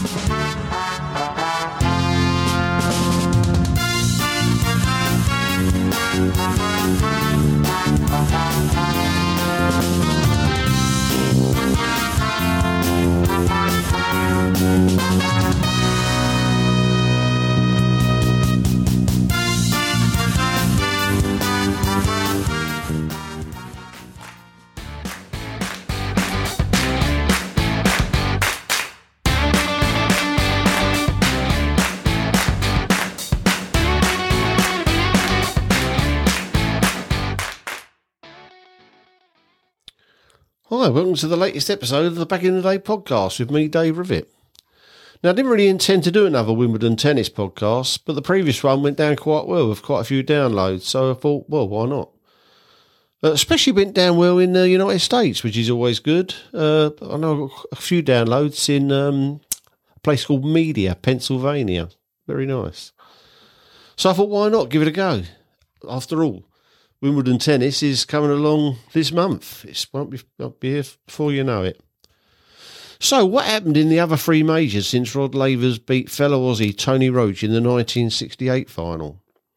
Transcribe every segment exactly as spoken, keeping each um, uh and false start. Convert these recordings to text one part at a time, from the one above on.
Hi, welcome to the latest episode of the Back in the Day podcast with me, Dave Rivet. Now, I didn't really intend to do another Wimbledon tennis podcast, but the previous one went down quite well with quite a few downloads, so I thought, well, why not? Uh, especially went down well in the United States, which is always good. Uh, I know I've got a few downloads in um, a place called Media, Pennsylvania. Very nice. So I thought, why not give it a go? After all, Wimbledon tennis is coming along this month. It won't be, won't be here before you know it. So, what happened in the other three majors since Rod Laver's beat fellow Aussie Tony Roach in the nineteen sixty-eight final?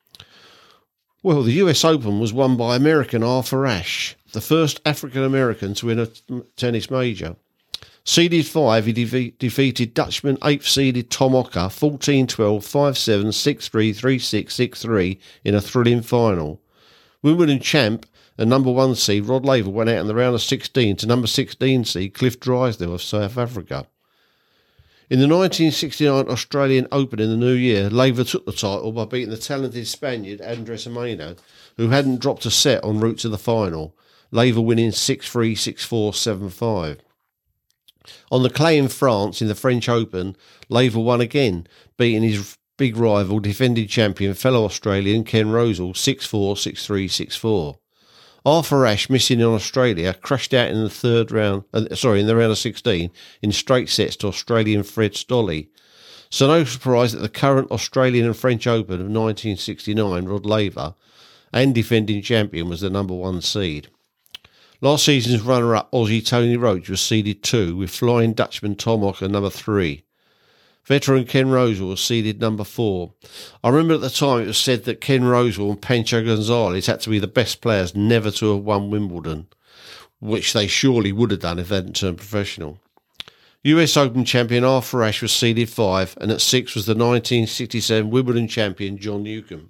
Well, the U S Open was won by American Arthur Ashe, the first African-American to win a tennis major. Seeded five, he de- defeated Dutchman eighth-seeded Tom Ocker fourteen twelve, five seven, six three, three six, six three in a thrilling final. Wimbledon champ and number one seed Rod Laver went out in the round of sixteen to number sixteen seed Cliff Drysdale of South Africa. In the nineteen sixty-nine Australian Open in the new year, Laver took the title by beating the talented Spaniard Andres Gimeno, who hadn't dropped a set en route to the final, Laver winning six three, six four, seven five. On the clay in France in the French Open, Laver won again, beating his big rival, defending champion, fellow Australian Ken Rosewall, six four, six three, six four. Arthur Ashe, missing in Australia, crashed out in the third round, uh, sorry, in the round of sixteen, in straight sets to Australian Fred Stolle. So no surprise that the current Australian and French Open of nineteen sixty-nine, Rod Laver, and defending champion, was the number one seed. Last season's runner-up Aussie Tony Roach was seeded two, with flying Dutchman Tom Ocker number three. Veteran Ken Rosewall was seeded number four. I remember at the time it was said that Ken Rosewall and Pancho Gonzalez had to be the best players never to have won Wimbledon, which they surely would have done if they hadn't turned professional. U S Open champion Arthur Ashe was seeded five, and at six was the nineteen sixty-seven Wimbledon champion John Newcombe.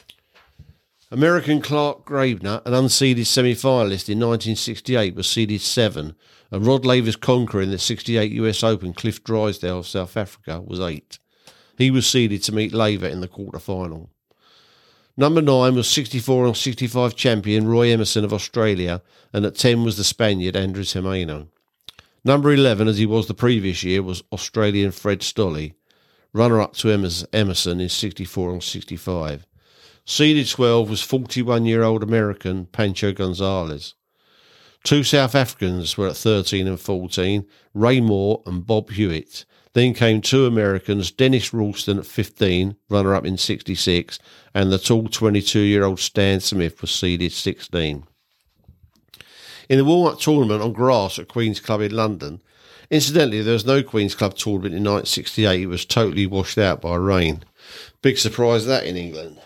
American Clark Graebner, an unseeded semi-finalist in nineteen sixty-eight, was seeded seven, and Rod Laver's conqueror in the sixty-eight U S Open, Cliff Drysdale of South Africa, was eight. He was seeded to meet Laver in the quarter-final. Number nine was sixty-four and sixty-five champion Roy Emerson of Australia, and at ten was the Spaniard Andres Gimeno. Number eleven, as he was the previous year, was Australian Fred Stolle. Runner-up to Emerson is sixty-four and sixty-five. Seeded twelve was forty-one-year-old American Pancho Gonzalez. Two South Africans were at thirteen and fourteen, Ray Moore and Bob Hewitt. Then came two Americans, Dennis Ralston at fifteen, runner-up in sixty-six, and the tall twenty-two-year-old Stan Smith was seeded sixteen. In the warm-up tournament on grass at Queen's Club in London, incidentally, there was no Queen's Club tournament in nineteen sixty-eight. It was totally washed out by rain. Big surprise that in England.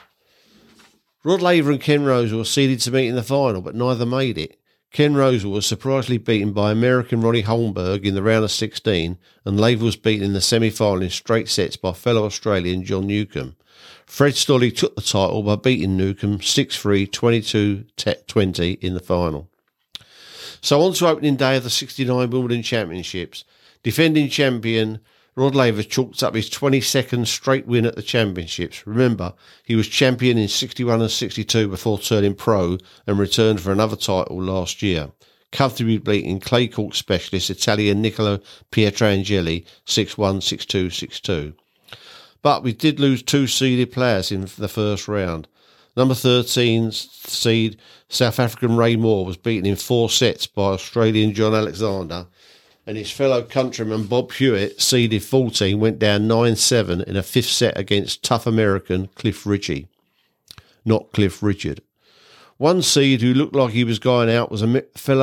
Rod Laver and Ken Rosewall were seeded to meet in the final, but neither made it. Ken Rosewall was surprisingly beaten by American Ronnie Holmberg in the round of sixteen, and Laver was beaten in the semi-final in straight sets by fellow Australian John Newcombe. Fred Stolle took the title by beating Newcombe six three, twenty-two twenty in the final. So on to opening day of the sixty-nine Wimbledon Championships. Defending champion Rod Laver chalked up his twenty-second straight win at the championships. Remember, he was champion in sixty-one and sixty-two before turning pro and returned for another title last year, comfortably beating clay court specialist Italian Niccolo Pietrangeli six one, six two, six two. But we did lose two seeded players in the first round. Number thirteen seed South African Ray Moore was beaten in four sets by Australian John Alexander, and his fellow countryman Bob Hewitt, seeded fourteen, went down nine seven in a fifth set against tough American Cliff Richey. Not Cliff Richard. One seed who looked like he was going out was a fellow, a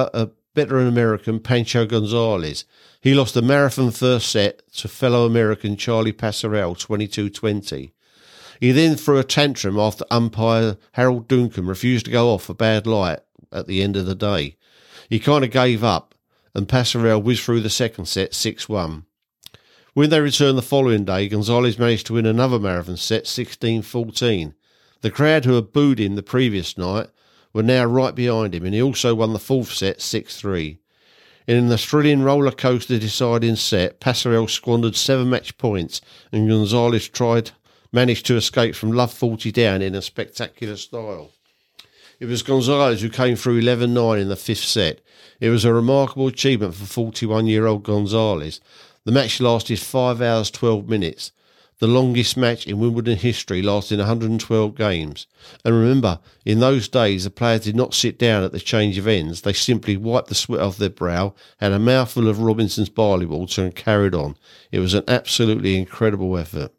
veteran American Pancho Gonzalez. He lost the marathon first set to fellow American Charlie Pasarell twenty-two twenty. He then threw a tantrum after umpire Harold Duncan refused to go off for bad light at the end of the day. He kind of gave up, and Pasarell whizzed through the second set six one. When they returned the following day, Gonzalez managed to win another marathon set sixteen fourteen. The crowd who had booed him the previous night were now right behind him, and he also won the fourth set six three. In an Australian roller coaster deciding set, Pasarell squandered seven match points, and Gonzalez tried managed to escape from love forty down in a spectacular style. It was Gonzalez who came through eleven nine in the fifth set. It was a remarkable achievement for forty-one-year-old Gonzalez. The match lasted five hours twelve minutes, the longest match in Wimbledon history, lasting one hundred twelve games. And remember, in those days the players did not sit down at the change of ends. They simply wiped the sweat off their brow, had a mouthful of Robinson's barley water and carried on. It was an absolutely incredible effort.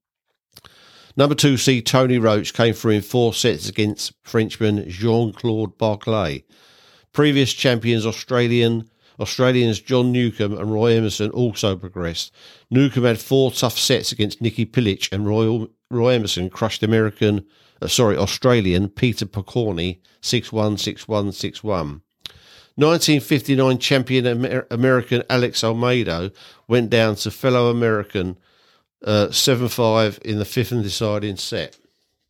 Number two seed Tony Roach came through in four sets against Frenchman Jean-Claude Barclay. Previous champions Australian Australians John Newcombe and Roy Emerson also progressed. Newcombe had four tough sets against Nicky Pilic, and Roy, Roy Emerson crushed American, uh, sorry, Australian Peter Pokorny six one, six one, six one. nineteen fifty-nine champion Amer- American Alex Almeida went down to fellow American Uh, seven five in the fifth and deciding set.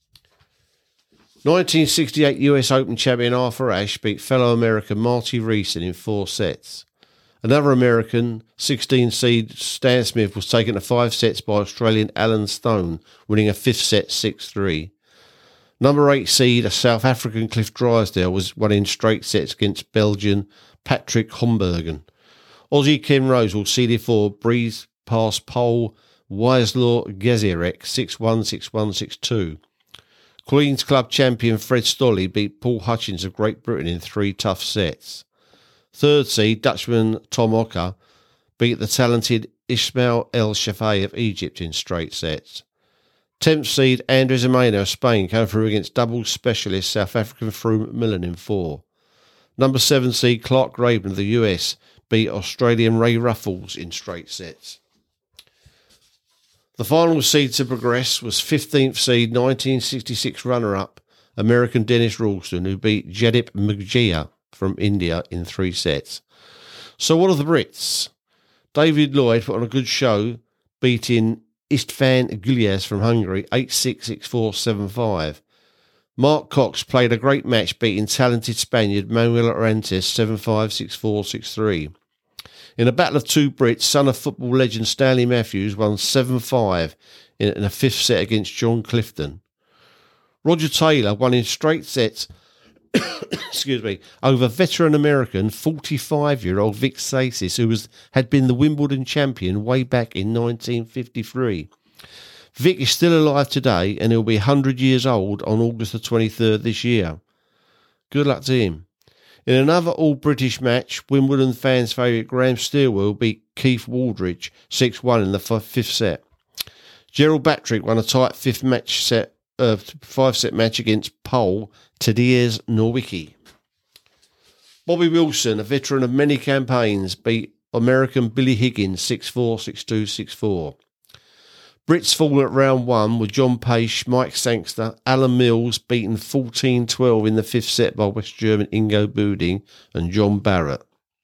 nineteen sixty-eight U S Open champion Arthur Ashe beat fellow American Marty Reeson in four sets. Another American, sixteen seed Stan Smith, was taken to five sets by Australian Alan Stone, winning a fifth set six three. Number eight seed, a South African Cliff Drysdale, was won in straight sets against Belgian Patrick Hombergen. Aussie Ken Rose will seeded four, breezed past pole Wieselaw Gezierek six one, six one, six two. Queen's Club champion Fred Stolle beat Paul Hutchins of Great Britain in three tough sets. Third seed Dutchman Tom Ocker beat the talented Ismail El Shafei of Egypt in straight sets. Tenth seed Andres Ameno of Spain came through against doubles specialist South African Froome McMillan in four. Number seven seed Clark Graben of the U S beat Australian Ray Ruffles in straight sets. The final seed to progress was fifteenth seed nineteen sixty-six runner-up American Dennis Ralston, who beat Jadip Muggia from India in three sets. So what are the Brits? David Lloyd put on a good show, beating Istvan Gulyas from Hungary eight six, six four, seven five. Mark Cox played a great match, beating talented Spaniard Manuel Orantes seven five, six four, six three. In a battle of two Brits, son of football legend Stanley Matthews won seven five in a fifth set against John Clifton. Roger Taylor won in straight sets excuse me, over veteran American forty-five-year-old Vic Saisis, who was had been the Wimbledon champion way back in nineteen fifty-three. Vic is still alive today, and he'll be one hundred years old on August the twenty-third this year. Good luck to him. In another all-British match, Wimbledon fans' favourite Graham Stillwell beat Keith Waldridge six one in the fifth set. Gerald Batrick won a tight fifth match set, uh, five-set match against Pole Tadeusz Nowicki. Bobby Wilson, a veteran of many campaigns, beat American Billy Higgins six four, six two, six four. Brits fall at round one with John Paish, Mike Sangster, Alan Mills beaten fourteen twelve in the fifth set by West German Ingo Buding and John Barrett.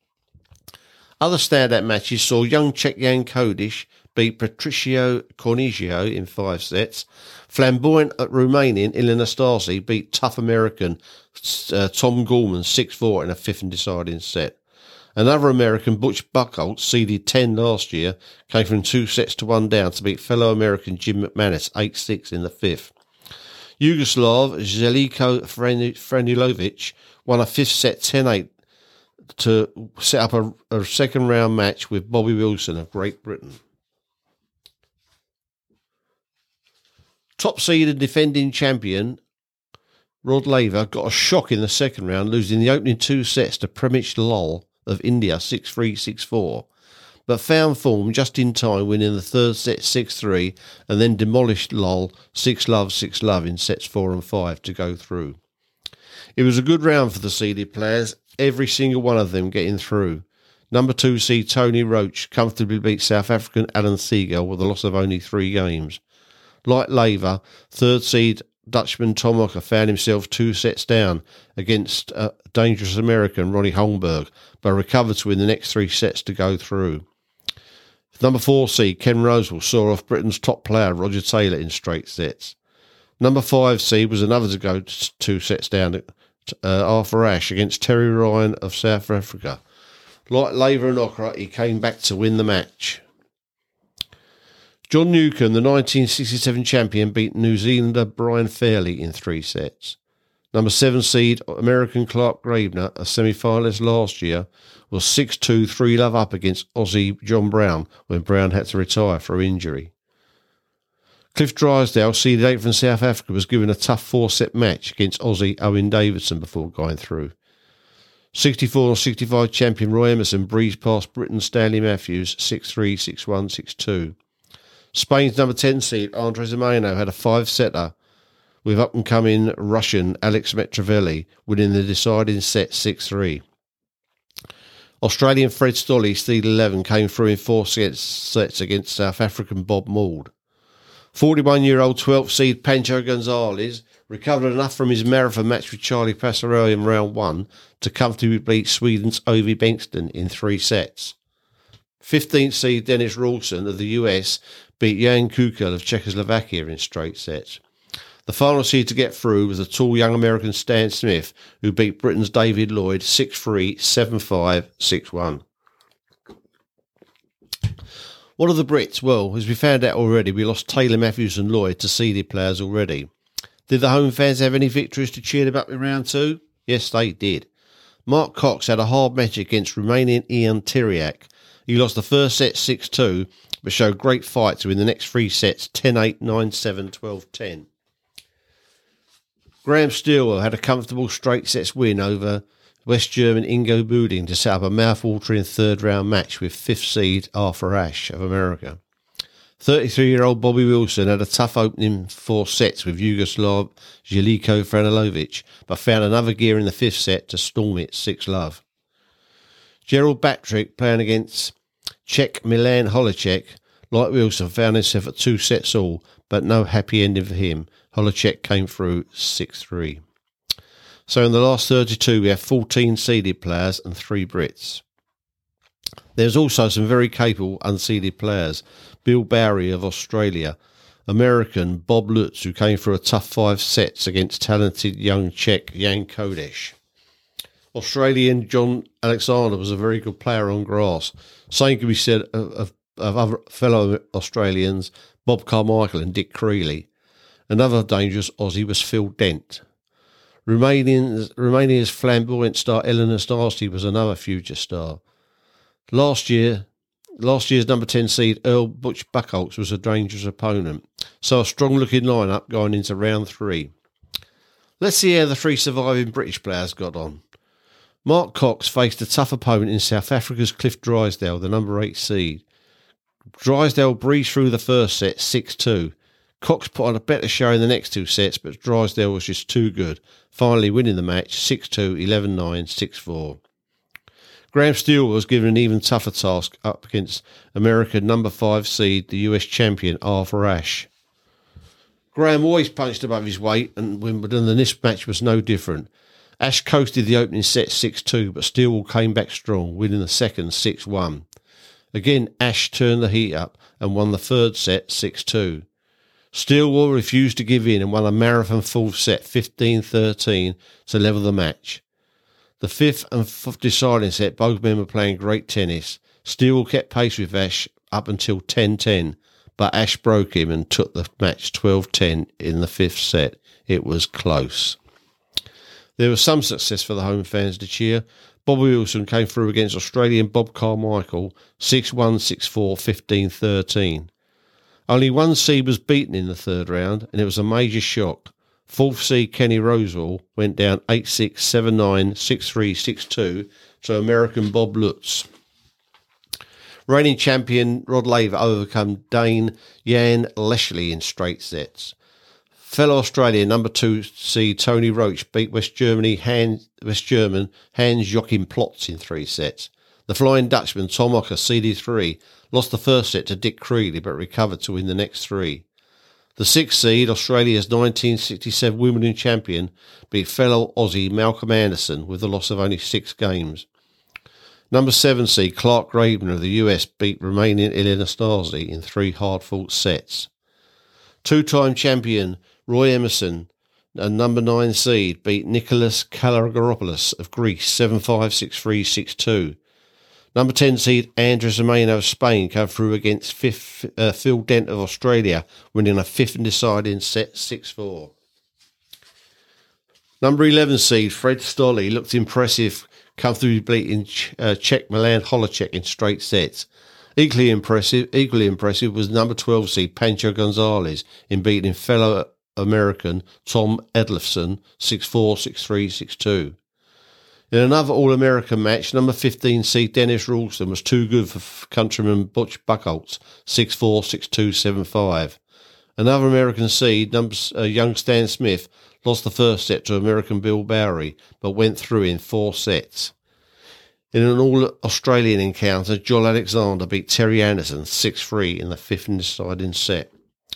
Other standout matches saw young Czech Jan Kodish beat Patricio Cornigio in five sets. Flamboyant Romanian Ilan Nastase beat tough American uh, Tom Gorman six four in a fifth and deciding set. Another American, Butch Buchholz, seeded ten last year, came from two sets to one down to beat fellow American Jim McManus eight six in the fifth. Yugoslav Zeljko Franilovic won a fifth set ten eight to set up a, a second round match with Bobby Wilson of Great Britain. Top seed and defending champion Rod Laver got a shock in the second round, losing the opening two sets to Premich Lal of India six three, six four, but found form just in time, winning the third set six three and then demolished Lal six love, six love in sets four and five to go through. It was a good round for the seeded players, every single one of them getting through. Number two seed Tony Roach comfortably beat South African Alan Siegel with a loss of only three games. Like Laver, third seed Dutchman Tom Ocker found himself two sets down against a dangerous American Ronnie Holmberg, but recovered to win the next three sets to go through. Number four seed Ken Rosewell saw off Britain's top player Roger Taylor in straight sets. Number five seed was another to go two sets down, uh, Arthur Ashe against Terry Ryan of South Africa. Like Laver and Ocker, he came back to win the match. John Newcombe, the nineteen sixty-seven champion, beat New Zealander Brian Fairley in three sets. Number seven seed American Clark Gravener, a semi-finalist last year, was six two, three love up against Aussie John Brown when Brown had to retire through injury. Cliff Drysdale, seeded eighth from South Africa, was given a tough four-set match against Aussie Owen Davidson before going through. sixty-four sixty-five champion Roy Emerson breezed past Britain's Stanley Matthews six three, six one, six two. Spain's number ten seed Andres Ameno had a five-setter with up-and-coming Russian Alex Metrovelli winning the deciding set six three. Australian Fred Stolle, seed eleven, came through in four sets against South African Bob Mauld. forty-one-year-old twelfth seed Pancho Gonzalez recovered enough from his marathon match with Charlie Passarelli in round one to comfortably beat Sweden's Ovi Bengtsson in three sets. fifteenth seed Dennis Rawson of the U S beat Jan Kukel of Czechoslovakia in straight sets. The final seed to get through was the tall young American Stan Smith, who beat Britain's David Lloyd six three, seven five, six one. What are the Brits? Well, as we found out already, we lost Taylor, Matthews and Lloyd to seeded players already. Did the home fans have any victories to cheer them up in round two? Yes, they did. Mark Cox had a hard match against Romanian Ian Tiriac. He lost the first set six two, but showed great fight to win the next three sets ten eight, nine seven, twelve ten. Graham Stillwell had a comfortable straight sets win over West German Ingo Buding to set up a mouth-watering third-round match with fifth seed Arthur Ashe of America. thirty-three-year-old Bobby Wilson had a tough opening four sets with Yugoslav Zeljko Franilovic, but found another gear in the fifth set to storm it six love. Gerald Batrick, playing against Czech Milan Holacek, like Wilson, found himself at two sets all, but no happy ending for him. Holacek came through six three. So in the last thirty-two, we have fourteen seeded players and three Brits. There's also some very capable unseeded players. Bill Bowery of Australia, American Bob Lutz, who came through a tough five sets against talented young Czech Jan Kodeš. Australian John Alexander was a very good player on grass. Same can be said of, of, of other fellow Australians, Bob Carmichael and Dick Creeley. Another dangerous Aussie was Phil Dent. Romania's, Romania's flamboyant star Eleanor Starsky was another future star. Last year, last year's number ten seed Earl Butch Buchholz was a dangerous opponent, so a strong-looking lineup going into round three. Let's see how the three surviving British players got on. Mark Cox faced a tough opponent in South Africa's Cliff Drysdale, the number eight seed. Drysdale breezed through the first set six two. Cox put on a better show in the next two sets, but Drysdale was just too good, finally winning the match six two, eleven nine, six four. Graham Steele was given an even tougher task up against American number five seed, the U S champion Arthur Ashe. Graham always punched above his weight, and Wimbledon, and this match was no different. Ashe coasted the opening set six two, but Steele came back strong, winning the second six one. Again, Ashe turned the heat up and won the third set six two. Steele refused to give in and won a marathon fourth set fifteen thirteen to level the match. The fifth and fifth deciding set, both men were playing great tennis. Steele kept pace with Ashe up until ten ten, but Ashe broke him and took the match twelve ten in the fifth set. It was close. There was some success for the home fans to cheer. Bobby Wilson came through against Australian Bob Carmichael six one, six four, fifteen thirteen. Only one seed was beaten in the third round, and it was a major shock. Fourth seed Kenny Rosewell went down eight six, seven nine, six three, six two to American Bob Lutz. Reigning champion Rod Laver overcome Dane Jan Leschly in straight sets. Fellow Australian number two seed Tony Roach beat West Germany Hans, West German Hans Joachim Plotz in three sets. The Flying Dutchman Tom Ocker, seeded three, lost the first set to Dick Creeley but recovered to win the next three. The sixth seed, Australia's nineteen sixty-seven Wimbledon champion, beat fellow Aussie Malcolm Anderson with the loss of only six games. Number seven seed Clark Gravener of the U S beat Romanian Ilie Nastase in three hard-fought sets. Two-time champion Roy Emerson and number nine seed beat Nicholas Kalogeropoulos of Greece seven five, six three, six two. Number ten seed Andres Ameno of Spain came through against fifth, uh, Phil Dent of Australia, winning a fifth and deciding set six four. Number eleven seed Fred Stolle looked impressive, come through beating uh, Czech Milan Holacek in straight sets. Equally impressive, equally impressive was number twelve seed Pancho Gonzalez in beating fellow American Tom Edlefson six four, six three, six two. In another All-American match, number fifteen seed Dennis Ralston was too good for countryman Butch Buchholz six four, six two, seven five. Another American seed, number, uh, young Stan Smith, lost the first set to American Bill Bowery, but went through in four sets. In an All-Australian encounter, John Alexander beat Terry Anderson six three in the fifth and deciding set.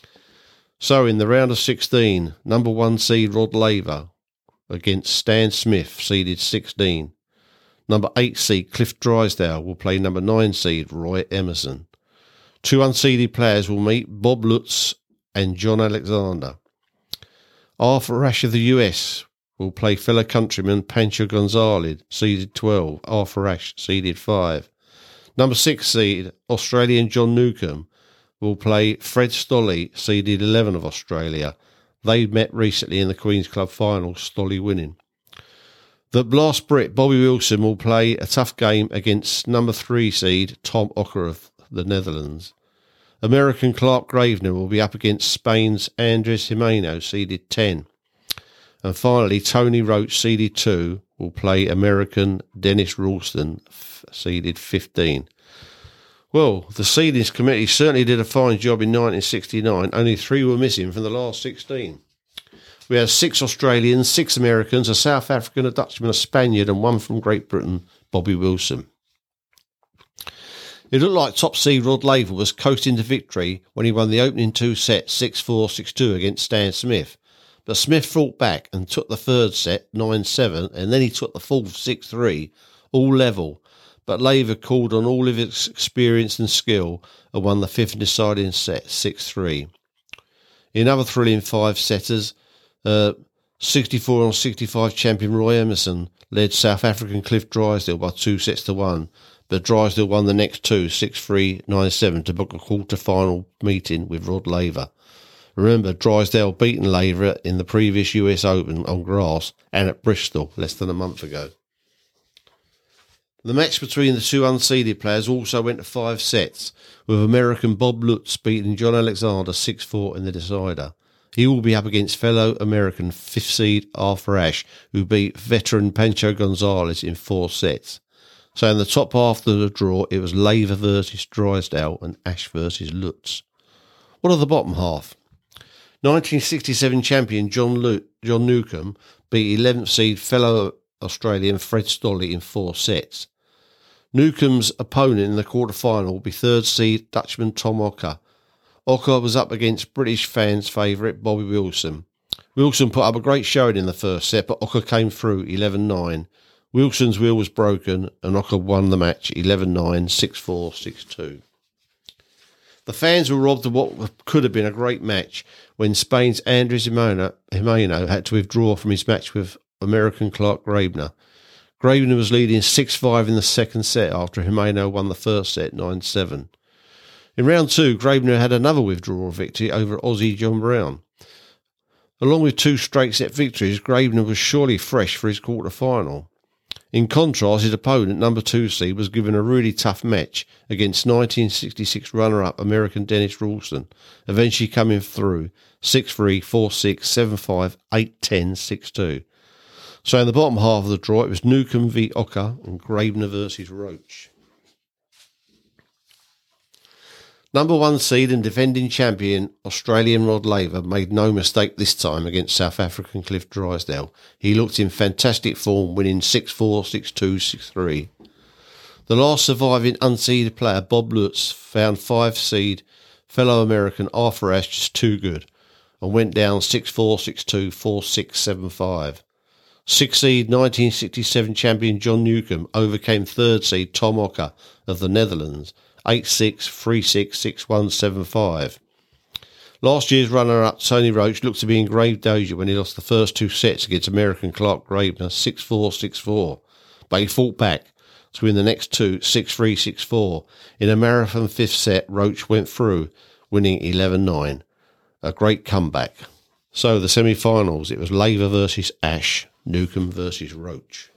So, in the round of sixteen, number one seed Rod Laver against Stan Smith, seeded sixteen. Number eight seed Cliff Drysdale will play number nine seed Roy Emerson. Two unseeded players will meet, Bob Lutz and John Alexander. Arthur Ashe of the U S will play fellow countryman Pancho Gonzalez, seeded twelve. Arthur Ashe, seeded five. Number six seed Australian John Newcombe will play Fred Stolle, seeded eleven of Australia. They met recently in the Queen's Club final, Stolle winning. The last Brit, Bobby Wilson, will play a tough game against number three seed Tom Ocker of the Netherlands. American Clark Gravener will be up against Spain's Andres Jimeno, seeded ten. And finally, Tony Roach, seeded two, will play American Dennis Ralston, seeded fifteen. Well, the seedings committee certainly did a fine job in nineteen sixty-nine. Only three were missing from the last sixteen. We had six Australians, six Americans, a South African, a Dutchman, a Spaniard, and one from Great Britain, Bobby Wilson. It looked like top seed Rod Laver was coasting to victory when he won the opening two sets six four, six two against Stan Smith. But Smith fought back and took the third set nine seven, and then he took the fourth six three, all level. But Laver called on all of his experience and skill and won the fifth deciding set six three. In other thrilling five-setters, uh, sixty-four on sixty-five champion Roy Emerson led South African Cliff Drysdale by two sets to one, but Drysdale won the next two, six three, nine seven, to book a quarter-final meeting with Rod Laver. Remember, Drysdale beaten Laver in the previous U S Open on grass and at Bristol less than a month ago. The match between the two unseeded players also went to five sets, with American Bob Lutz beating John Alexander six four in the decider. He will be up against fellow American fifth seed Arthur Ashe, who beat veteran Pancho Gonzalez in four sets. So in the top half of the draw, it was Laver versus Drysdale and Ashe versus Lutz. What of the bottom half? nineteen sixty-seven champion John, Lu- John Newcombe beat eleventh seed fellow Australian Fred Stolle in four sets. Newcombe's opponent in the quarter-final will be third seed Dutchman Tom Ocker. Ocker was up against British fans' favourite Bobby Wilson. Wilson put up a great showing in the first set, but Ocker came through eleven nine. Wilson's wheel was broken and Ocker won the match eleven nine, six four, six two. The fans were robbed of what could have been a great match when Spain's Andres Jimeno, Jimeno had to withdraw from his match with American Clark Gravener. Gravener was leading six five in the second set after Jimeno won the first set nine seven. In round two, Gravener had another withdrawal victory over Aussie John Brown. Along with two straight set victories, Gravener was surely fresh for his quarter-final. In contrast, his opponent, number two seed, was given a really tough match against nineteen sixty-six runner-up American Dennis Ralston, eventually coming through six three, four six, seven five, eight ten, six two. So in the bottom half of the draw, it was Newcombe v Ocker and Gravener versus Roach. Number one seed and defending champion Australian Rod Laver made no mistake this time against South African Cliff Drysdale. He looked in fantastic form, winning six four, six two, six three. The last surviving unseeded player, Bob Lutz, found five seed fellow American Arthur Ashe just too good and went down six four, six two, four six, seven five. Six seed nineteen sixty-seven champion John Newcombe overcame third seed Tom Ocker of the Netherlands, eight six, three six, six one, seven five. Last year's runner-up Tony Roach looked to be in grave danger when he lost the first two sets against American Clark Gravener six four, six four, but he fought back to win the next two six three, six four. In a marathon fifth set, Roach went through, winning eleven nine. A great comeback. So the semi-finals, it was Laver versus Ashe, Newcombe versus Roach.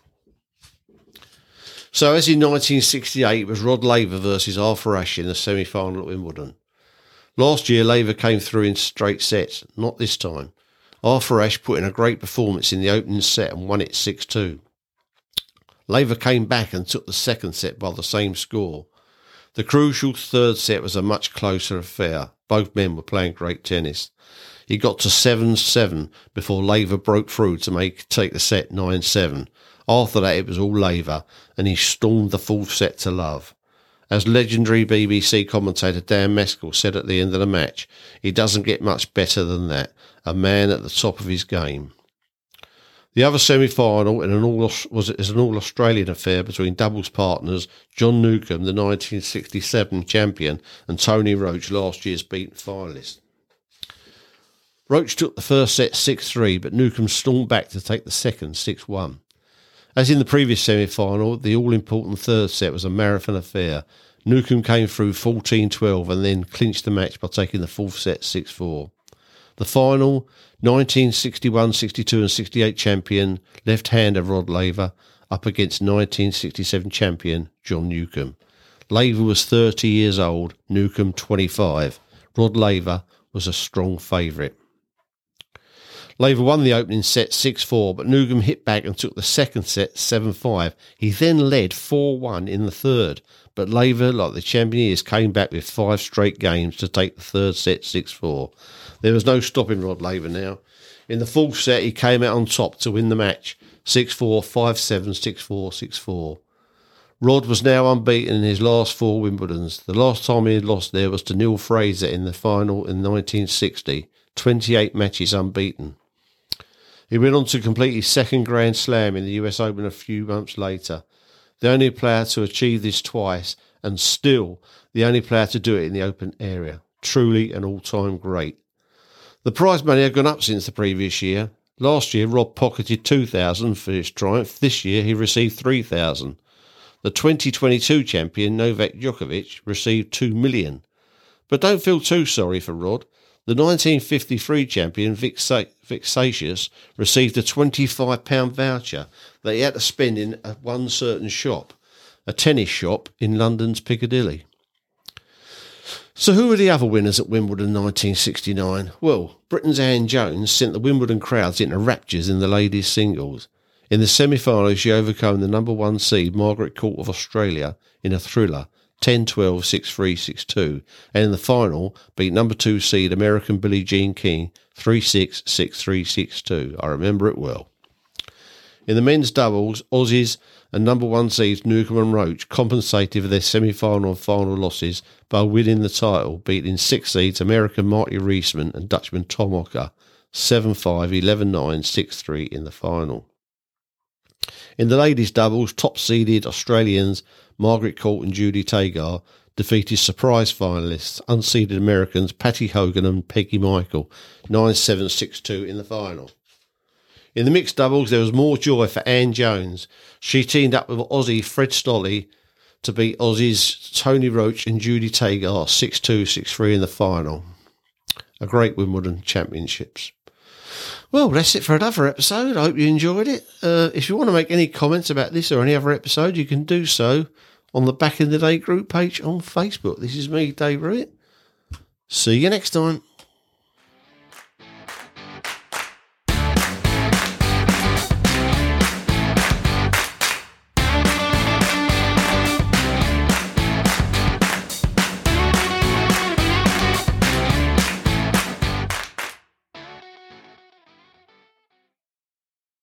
So as in nineteen sixty-eight, it was Rod Laver versus Arthur Ashe in the semi-final at Wimbledon. Last year, Laver came through in straight sets, not this time. Arthur Ashe put in a great performance in the opening set and won it six two. Laver came back and took the second set by the same score. The crucial third set was a much closer affair. Both men were playing great tennis. He got to seven seven before Laver broke through to make take the set nine seven. After that, it was all Laver, and he stormed the fourth set to love. As legendary B B C commentator Dan Meskel said at the end of the match, he doesn't get much better than that, a man at the top of his game. The other semi-final in an all, was is an all-Australian affair between doubles partners John Newcombe, the nineteen sixty-seven champion, and Tony Roach, last year's beaten finalist. Roach took the first set six three, but Newcombe stormed back to take the second six one. As in the previous semi-final, the all-important third set was a marathon affair. Newcombe came through fourteen twelve and then clinched the match by taking the fourth set six four. The final, nineteen sixty-one, sixty-two and sixty-eight champion, left-hander Rod Laver, up against nineteen sixty-seven champion John Newcombe. Laver was thirty years old, Newcombe twenty-five. Rod Laver was a strong favourite. Laver won the opening set six four, but Newcombe hit back and took the second set seven five. He then led four one in the third, but Laver, like the champion he is, came back with five straight games to take the third set six four. There was no stopping Rod Laver now. In the fourth set, he came out on top to win the match, six four, five seven, six four, six four. Rod was now unbeaten in his last four Wimbledons. The last time he had lost there was to Neil Fraser in the final in nineteen sixty, twenty-eight matches unbeaten. He went on to complete his second Grand Slam in the U S Open a few months later. The only player to achieve this twice, and still the only player to do it in the open area. Truly an all-time great. The prize money had gone up since the previous year. Last year, Rod pocketed two thousand dollars for his triumph. This year, he received three thousand dollars. The twenty twenty-two champion, Novak Djokovic, received two million dollars. But don't feel too sorry for Rod. The nineteen fifty-three champion, Vic Seixas, received a twenty-five pound voucher that he had to spend in one certain shop, a tennis shop in London's Piccadilly. So who were the other winners at Wimbledon nineteen sixty-nine? Well, Britain's Anne Jones sent the Wimbledon crowds into raptures in the ladies' singles. In the semi-finals, she overcame the number one seed Margaret Court of Australia in a thriller, ten twelve, six three, six two, and in the final beat number two seed American Billie Jean King three six, six three, six two. I remember it well. In the men's doubles, Aussies and number one seeds Newcombe and Roach compensated for their semi-final and final losses by winning the title, beating six seeds American Marty Reisman and Dutchman Tom Ocker seven five, eleven nine, six three in the final. In the ladies' doubles, top-seeded Australians Margaret Court and Judy Tagar defeated surprise finalists, unseeded Americans Patty Hogan and Peggy Michael, nine seven, six two in the final. In the mixed doubles, there was more joy for Anne Jones. She teamed up with Aussie Fred Stolle to beat Aussies Tony Roach and Judy Tagar six two, six three in the final. A great Wimbledon Championships. Well, that's it for another episode. I hope you enjoyed it. Uh, if you want to make any comments about this or any other episode, you can do so on the Back in the Day group page on Facebook. This is me, Dave Rewett. See you next time.